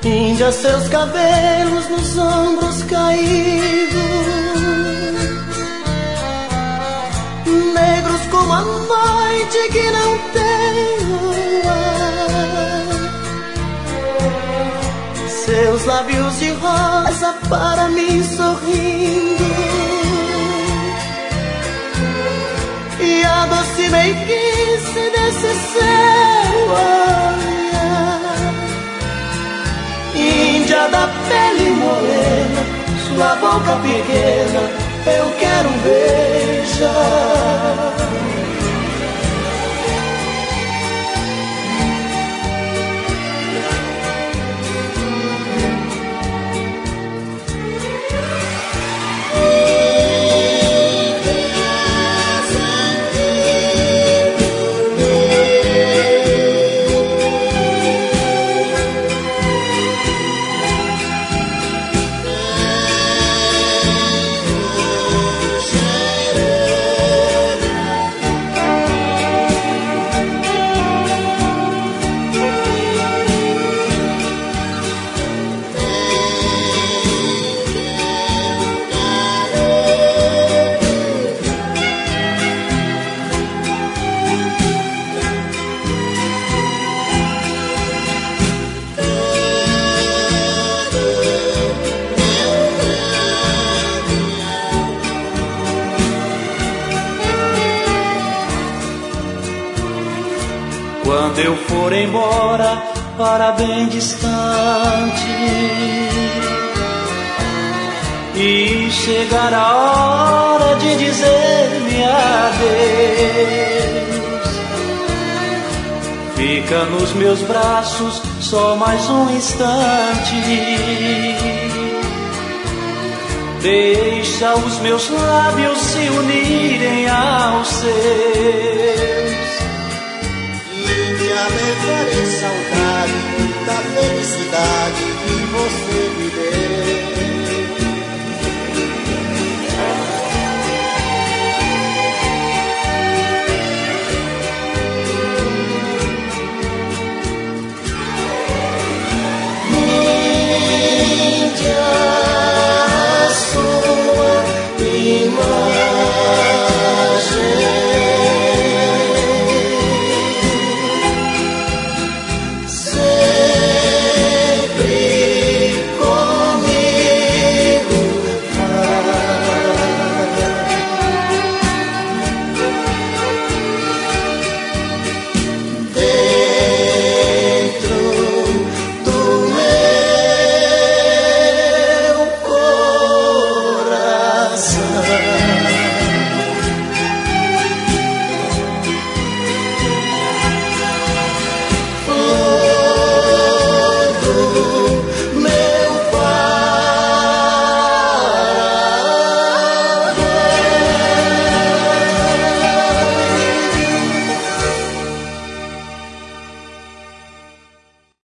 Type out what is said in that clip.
Índia, seus cabelos nos ombros caídos, negros como a noite que não tem luar. Seus lábios de rosa para mim sorrindo, e a doce meiguice desse seu olhar. Índia da pele morena, sua boca pequena, eu quero beijar. Quando eu for embora para bem distante e chegar a hora de dizer-me adeus, fica nos meus braços só mais um instante. Deixa os meus lábios se unirem aos seus. Me farei saudade da felicidade de você.